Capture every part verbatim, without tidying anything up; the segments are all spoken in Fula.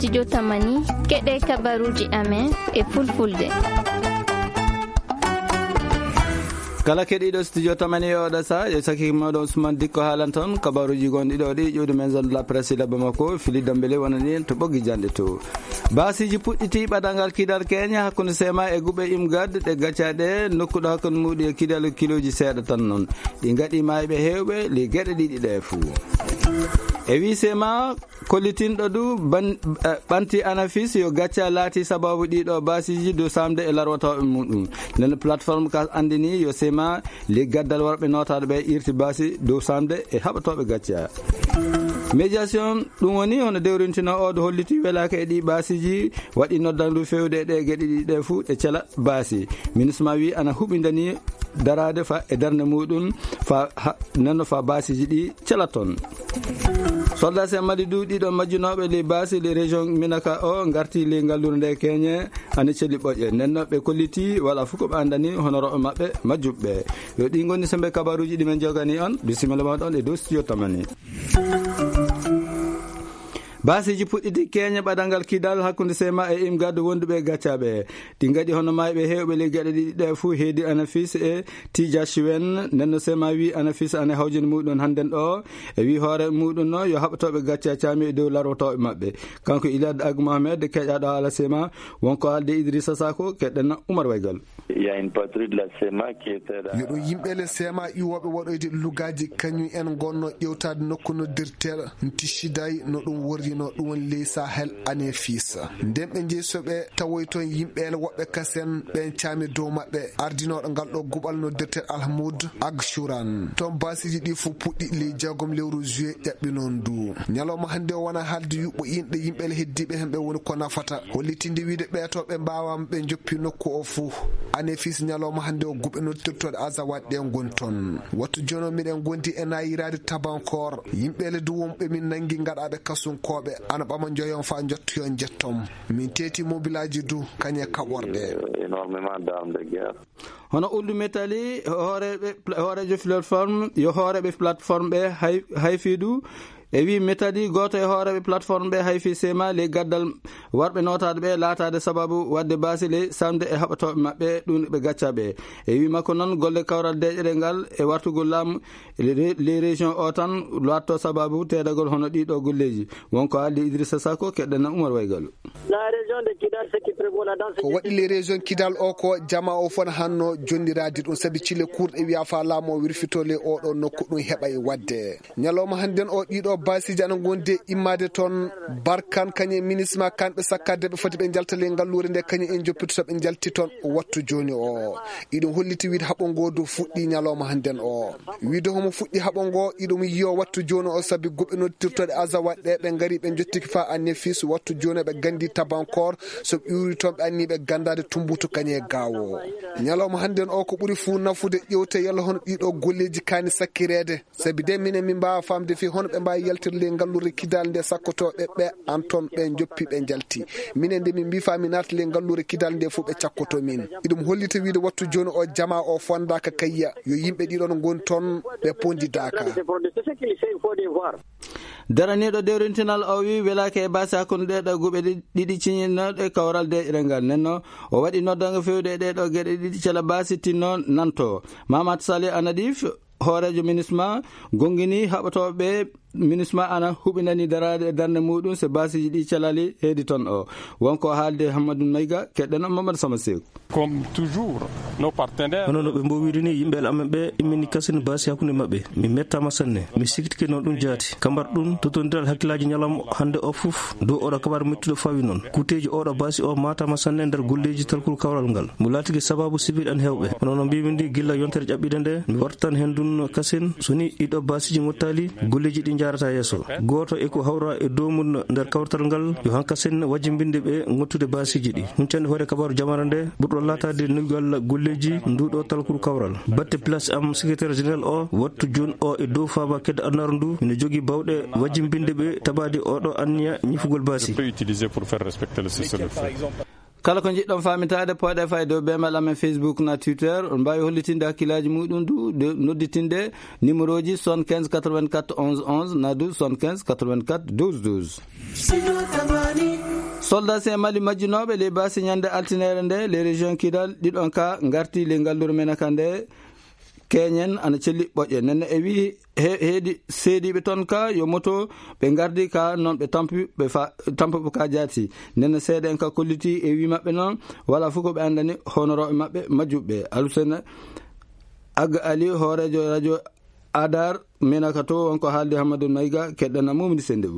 studio Tamani keɗe kabaruji amen e fulfulde. kala keɗiɗo studio Tamani oɗo sa e saki moɗon Ousmane Dikko haalan toon kabaruji gonɗiɗo ɗi ƴewdi maison de la presse de Bamako Fili Dambélé wonani to ɓoggi jande to basiji puɗɗiti ɓaɗangal kidal Kenya hakkude sema e guɓe imgad ɗe gaccaɗe nokkuɗo hakkude muɗi e kidal kiloji seeɗa tan noon ɗi gaɗima eɓe hewɓe li gueɗe ɗiɗi ɗe fou e wi sema kollitinɗo du ɓanti anafis yo gacca laati sababu ɗiɗo basiji dow samde e larwataɓe muɗum nden plateforme ka andini yo sema li gaddal worɓe notaɗo ɓe irti basi dow samde e haɓatoɓe gacca médiation ɗum woni hono dewrintino o do holliti welaka e ɗi basiji waɗi noddandu fewde e ɗe gueɗe ɗiɗi ɗe fou ɗe cela basi ministre ma wi ana huɓidani darade fa e darde muɗum fa nanno fa basiji ɗi cela toon soldat sen madi du ɗiɗo majjunoɓe li basi li région minaka o garti li ngallure nde Kenya ana celi ɓoƴƴe nenno ɓe kolliti wala fof ko ɓe andani honoroɓe mabɓe majjuɓɓe yo ɗi gonni sembe kabaruji ɗi men jogani on bisimilla maɗon e dow studio Tamani. basiji puɗɗiti Kenya ɓaɗangal kidal hakkude sema e imgad wonduɓe gaccaɓe ɗi gaɗi hono mayɓe hewɓe li gueɗe ɗiɗi ɗe fou heedi anafis e tija chiwen nenno sema wi anafis ane hawjini muɗum hannden ɗo e wi hoore muɗum no yo haɓatoɓe gacca cami e dow larwotoɓe mabɓe kanko Iliad Ag Mohamed keƴaɗo haala sema wonko haalde Idrissa Sako keɗɗenna Oumar Waygal. yoɗo yimɓele sema iwoɓe waɗoyde lugaji kañum en gonno ƴewtade nokku noddirtel ntisiday no ɗum worri no ɗum woni ley Sahel ane fisa nden ɓe jeesoɓe tawoy toon yimɓele woɓɓe kasen ɓen caami dow maɓɓe ardinoɗo ngal ɗo guɓal noddirtel Alhamoud Ag Chouran toon basiji ɗi fof puɗɗi ley jagom lewru juillet ƴaɓɓi noon du ñalawma hannde o wona haalde yuɓɓo inɗe yimɓele heddiɓe hen ɓe woni ko nafata hollitinde wiide ɓeetoɓe mbawama ɓe joppi nokku o fof ane fils ñalawma hannde o guɓe noddirtoɗe azawat ɗe gon toon wattu jono miɗen gondi e nayirade Tabankor yimɓele du wonɓe min nangui gaɗaɓe kasunkoɓe ana ɓama joyon fa jottoyon jettom min teeti mobilaji du kañe kaɓorɗe hono uldu metali hooreɓe hoorejo plateforme yo hooreɓe plateforme ɓe hay hayfidu e wi metadi goto e hooreɓe plateforme ɓe hayfi sema le gaddal warɓe notade ɓe laatade sababu wadde basi le samde e haɓatoɓe mabɓe ɗum ɓe gaccaɓe e wi makko noon golle kawral deƴere ngal e wartugol laamu les régions o tan watto sababu tedagol hono ɗiɗo golleji wonko haalde Idrissa Sako keɗɗenna Oumar Waygal. ko waɗi les régions Kidal o ko jama o fon hanno jondirade ɗum saabi cile kurɗe wiya fa laamu o wirfitole oɗo nokku ɗum heɓa e wadde ñalawma hannden o ɗiɗo basiji ana gonde immade toon barkan kañe ministre ma kanɓe sakkade ɓe foti ɓe jaltale ngallure nde kañe en joppito ɓe jalti toon wattu joni o iɗum holliti wiide haɓongo do fuɗɗi ñalawma hannden o wiide homo fuɗɗi haɓongo iɗum yiyo wattu joni o saabi goɓe noddirtoɗe azawat ɗe ɓe gaari ɓe jottiki fa anne fils wattu joni ɓe gandi Tabankor so ɓiwri toon ɓe anni ɓe gandade tumbutu kañe gawo ñalawma hannden o ko ɓuuri fuu nafude ƴewte yalla hono ɗiɗo golleji kani sakkirede saabi de minen min mbawa famde fi hono ɓe mbawi yaltirle ngallure Kidal nde sakkotoɓe ɓe an toon ɓe joppi ɓe jalti minen nde min mbifa mi natale ngallure Kidal nde fof ɓe cakkoto min iɗum hollita wiide wattu joni o jama o fondaka kayya yo yimɓe ɗiɗon goni toon ɓe pondidaka daraniɗo dewrintinal o wi welake e basi hakkude ɗeɗo guɓe ɗiɗi ciñinoɗe kawral deƴre ngal nenno o waɗi noddango fewde e ɗeɗo gueɗe ɗiɗi cela basi tinno nanto Mamadou Salih Anadif hoorejo ministre ma gongini haɓatoɓe ministre ma ana huɓinani darade e darde muɗum so basiji ɗi calali heedi toon o wonko haalde Hammadou Mayga keɗɗen Mamadou Sama Seck. comme toujours nos partenaires hono no ɓe mbowiri ni yimɓeɓe amen ɓe immini kasini basi hakkude mabɓe mi mettama sanne mi sikkitike noon ɗum jaati kambar ɗum totodiral hakkillaji ñalawma hande o foof dow oɗo kabar mettuɗo fawi noon kuteji oɗo basi o matama sanne nder golleji talkuru kawral ngal mo latiki sababu sibiɗ an hewɓe hono no mbimi ndi gilla yontere ƴaɓɓide nde mi wartan hen dun kasen soni ɗiɗo basiji gottali golleji ɗi jarata yesso goto eko hawra e dow mum nder kawtal ngal yo hankasen wajjibinde ɓe gottude basiji ɗi huncande hoore kabaru jamana nde ɓurɗo latade nugal golleji nduɗo talkuru kawral batte place am secrétaire général o wattu joni o e dow faba kedde annaru ndu ina jogui bawɗe wajjibinde ɓe tabade oɗo anniya ñifugol basi kala ko jiɗɗon famitade poɗe fay dow bemal amen Facebook na Twitter on mbawi hollitinde hakkillaji muɗum du nodditinde numéro ji soixante-quinze quatre-vingt-quatre onze onze na du soixante-quinze quatre-vingt-quatre douze douze. soldat en mali majjinoɓe le basi ñande altinere nde les région kidal ɗiɗon ka garti le ngalluru menaka nde keñen ana celli ɓoƴƴe nenne e wi heedi seediɓe toon ka yo moto ɓe gardi ka noon ɓe tampi ɓe tampuɓe ka jaati nenne seeɗa en ka kolliti e wi mabɓe noon wala fof ko ɓe andani honoroɓe mabɓe majjuɓe alusena Aga Ali horejo radio Adar menaka to wonko haalde Hamadou Mayiga keɗɗana mumini sendebu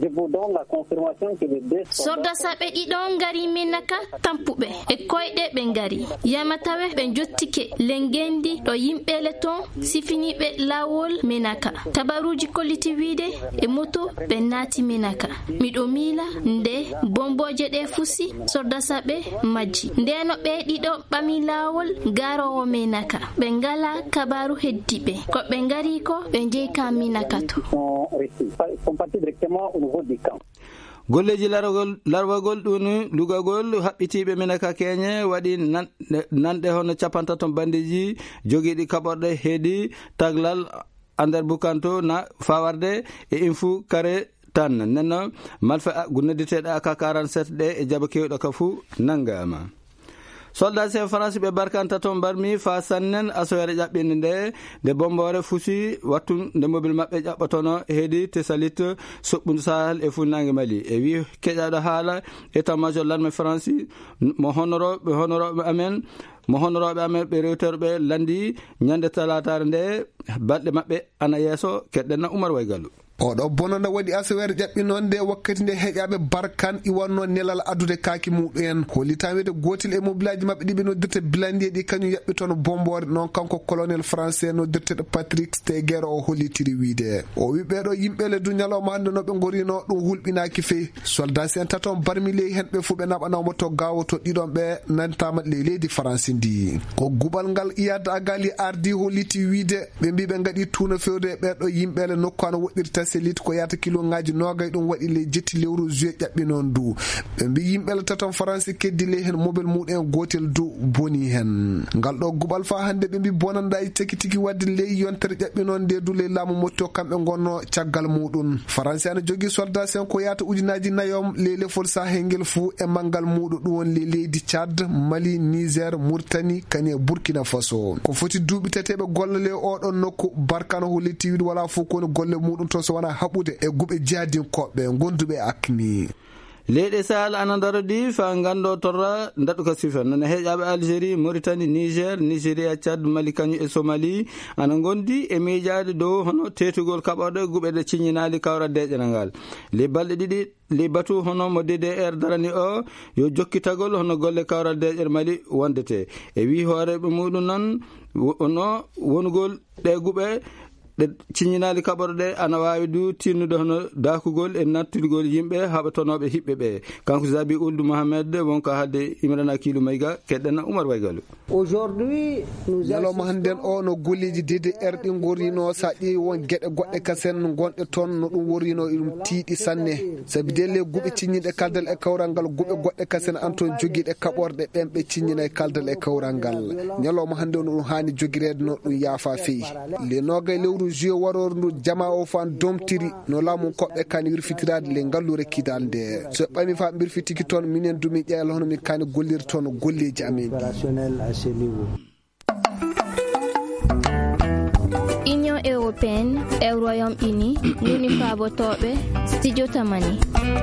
sorda saɓe ɗiɗon ngari menaka tampuɓe e koyɗe ɓe ngari yamatawe ɓe jottike lengendi ɗo yimɓele ton sifiniɓe lawol menaka tabaruji kolliti wiide e moto ɓe naati menaka miɗo miila nde bomboje ɗe fusi sorda saɓe majji ndeno ɓe ɗiɗo ɓami lawol garowo menaka ɓe ngala kabaru heddiɓe ko ɓe ngari ko ɓe jeyka menaka to golleji larogol larwagol ɗum lugagol haɓɓitiɓe menaka keñe waɗi nanɗe hono capantaton bandiji joguiɗi kaɓorɗe heedi taglal ander bukanto na fawarde e infu kare tan nenno malfa gunnoditeɗe aka quarante-sept ɗe e jaaba kewɗo ka fuu nanggama soldat en France ɓe barkanta toon barmi fa sannen asoyere ƴaɓɓinde nde nde bombore fusi wattu nde mobile maɓɓe ƴaɓɓotono heedi tesalit soɓɓundu sahel e funnangue Mali e wi keƴaɗo haala état major l'armée France mo honoroɓe honoroɓe amen mo honoroɓe amen ɓe rewterɓe landi ñande talatare nde balɗe maɓɓe ana yeeso keɗɗenna Oumar Waygallu oɗo bononda waɗi asawere ƴaɓɓinon nde wakkati nde heƴaɓe barkan iwanno nelal adude kaki muɗum hollitamide gotel e mobilaji mabɓe ɗiɓe noddirte blandi ɗi kañum yaɓɓi toon bombore noon kanko colonel français noddirteɗo Patrick Steger o hollitiri wiide o wi ɓeɗo yimɓele du ñalawma hande noɓe gorino ɗum hulɓinaki fe soldat en taton barmi ley hen ɓe fu ɓe naɓanawmo to gawo to ɗiɗon ɓe nantama le leydi France ndi ko guɓal ngal iyadde agali ardi holliti wiide ɓe mbi ɓe gaɗi tuuna fewde ɓeɗo yimɓele nokku ano woɗɗirta selit ko yata kilo ngaji nogay ɗum waɗi le jetti lewru juillet ƴaɓɓi noon du ɓe mbi yimɓele taton France keddi le hen mobile muɗum gotel du boni hen ngal ɗo guɓal fa hande ɓe mbi bonandaji teki tiki wadde ley yontere ƴaɓɓi noon nde du le laamu motto kamɓe gonno caggal muɗum France ana jogui soldat en ko yata ujunaji nayom le lefol sahel ngel fou e manggal muɗum ɗum won le leydi Tchad Mali Niger Mauritanie kani Burkina Faso ko foti duuɓi tateɓe golle le oɗon nokku barkano holliti wiide wala fof kono golle muɗum to so wona haɓude e guɓe jadinkoɓe gonduɓe akmi leyɗe sahel ana darodi fa gando torra daɗu ka sifa nana heƴaɓe Algérie Mauritanie Niger Nigéria Tchad Mali kañum e Somalie ana gondi e miijade dow hono tetugol kaɓorɗe guɓe ɗe ciññinali kawra deƴƴana ngal le balɗe ɗiɗi li batu hono mo D D R darani o yo jokkitagol hono golle kawral deƴƴere Mali wondete e wi hooreɓe muɗum noon no wonugol ɗe guɓe ɗe ciññinali kaɓorɗe ɗe ana wawi du tinnude hono dakugol e nattugol yimɓe haɓatonoɓe hiɓɓe ɓe kanko Zabi Ould Mohamed wonko haalde Imrana Kilou Mayiga keɗɗenna Oumar Waygallu ñalawma hannden o no golleji D D R ɗi gorino sa ƴeewi won gueɗe goɗɗe kasen gonɗe toon no ɗum worino ɗum tiiɗi sanne saabi delle guɓe ciññinɗe kaldal e kawral ngal guɓe goɗɗe kasen an toon joguiɗe kaɓorɗe ɓen ɓe ciññina e kaldal e kawral ngal ñalawma hannde no ɗum hani jogirede no ɗum yaafa feewi le nogay lewru juillet warore ndu jama o fan domtiri no laamu koɓɓe kani wirfitirade le ngallure kidal nde so ɓami fa birfitiki toon minen dumi ƴeela hono min kani gollirde toon golleji amen Union européenne e Royaume-Uni woni paabotoɓe studio tamani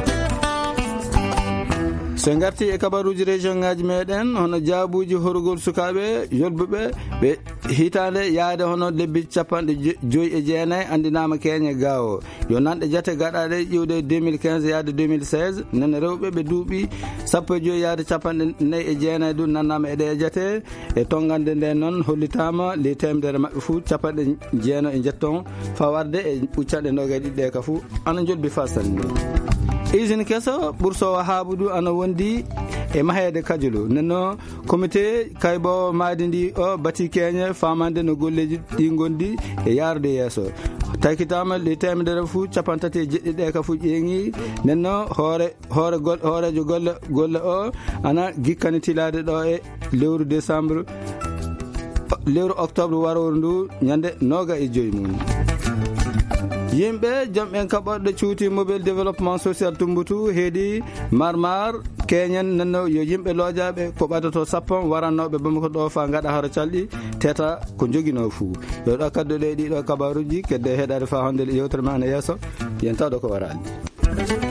so garti e kabaruji région ngaji meɗen hono jaabuji horugol sukaɓe yolbuɓe ɓe hitande yaade hono lebbi capanɗe joyyi e jeenayyi andinama keñe gawo yo nanɗe jate gaɗaɗe ƴiwde deux mille quinze yaade deux mille seize nana rewɓe ɓe duuɓi sappo e joyyi yaade capanɗe nayyi e jeenayyi ɗum nannama eɗe e jate e tongande nde noon hollitama les temedere mabɓe fou capanɗe jeeno e jetton fawarde e ɓuccanɗe nogaye ɗiɗɗe ka fou ana jolbi fa sanne usine keso ɓursowo haabudu ana wondi e mahede kajulu nenno comité kaybo maadi ndi o bati keñe famande no golleji ɗi gondi e yarude yeeso taykitama le temedere fou capantati e jeɗɗi ɗe ka fou ƴeeŋi nenno hoore hoore hoorejo golle golle o ana gikkani tilade ɗo e lewru décembre lewru octobre waroru ndu ñande noga e joyi mum yimɓe jomɓen kaɓorɗe cuuti mobile développement social tumbutu heedi marmar keñen nanno yo yimɓe loojaɓe ko ɓadato sappon warannoɓe bamako ɗo fa gaɗa haro calɗi teta ko joguino fuu yo ɗo kadduɗe ɗiɗo kabaruji kedde heeɗade fa hondel yewtere ma ne yesso yen tawɗo ko warani.